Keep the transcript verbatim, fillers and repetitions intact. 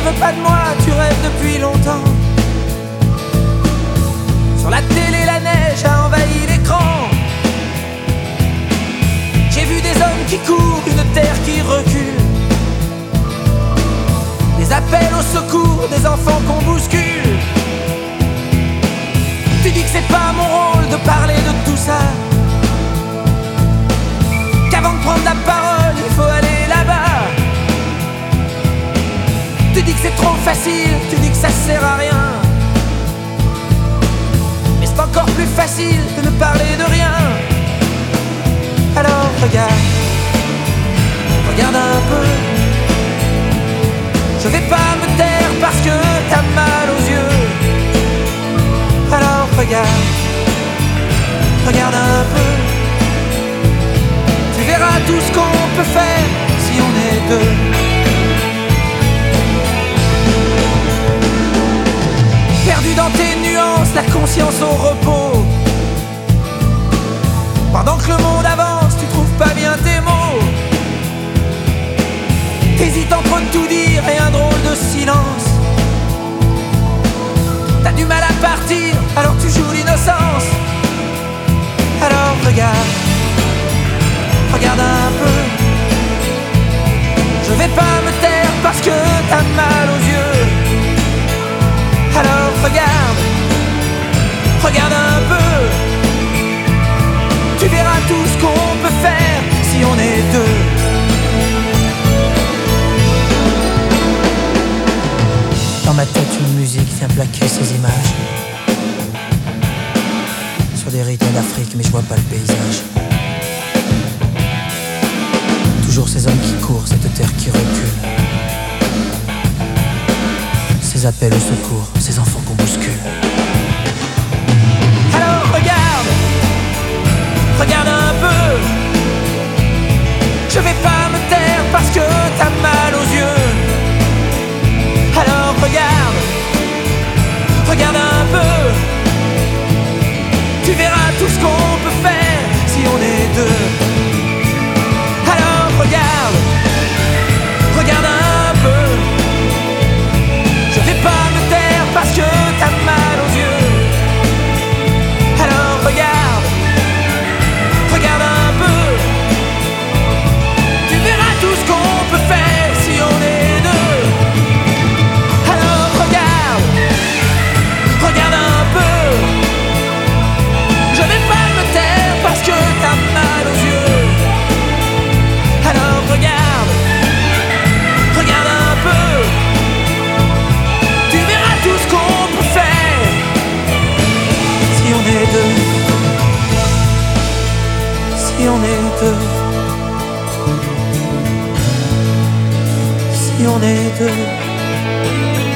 veux pas de moi, tu rêves depuis longtemps. Sur la télé, la neige a envahi l'écran. J'ai vu des hommes qui courent, une terre qui recule. Des appels au secours, des enfants qu'on bouscule. Tu dis que c'est pas mon rôle de parler de tout ça, qu'avant de prendre la parole, il faut aller là-bas. Tu dis que c'est trop facile, tu dis que ça sert à rien. Mais c'est encore plus facile de ne parler de rien. Alors regarde, regarde un peu. Je vais pas me taire parce que t'as mal aux yeux. Alors regarde, regarde un peu. Tu verras tout ce qu'on peut faire si on est deux. Perdu dans tes nuances, la conscience au repos. Pendant que le monde avance, tu trouves pas bien tes mots. T'hésites entre tout dire et un drôle de silence. T'as du mal à partir, alors tu joues l'innocence. Alors regarde, regarde un peu. Je vais pas me taire parce que t'as mal aux yeux. Alors regarde, regarde un peu. Tu verras tout ce qu'on peut faire si on est deux. Dans ma tête une musique vient plaquer ces images sur des rythmes d'Afrique, mais je vois pas le paysage. Toujours ces hommes qui courent, cette terre qui recule. Ces appels au secours, ces enfants qu'on bouscule. Alors regarde, regarde un peu. Je vais pas me taire parce que t'as mal aux yeux. Alors regarde, regarde un peu. Tu verras tout ce qu'on peut faire si on est deux. Alors regarde, regarde un peu. Je vais pas me taire parce que t'as mal aux yeux. Alors regarde, regarde un peu. Tu verras tout ce qu'on peut faire si on est deux. Alors regarde, regarde un peu. Je vais pas me taire parce que t'as mal aux yeux. Alors regarde, regarde un peu. Tu verras tout ce qu'on peut faire si on est deux. Si on est deux. Si on est deux.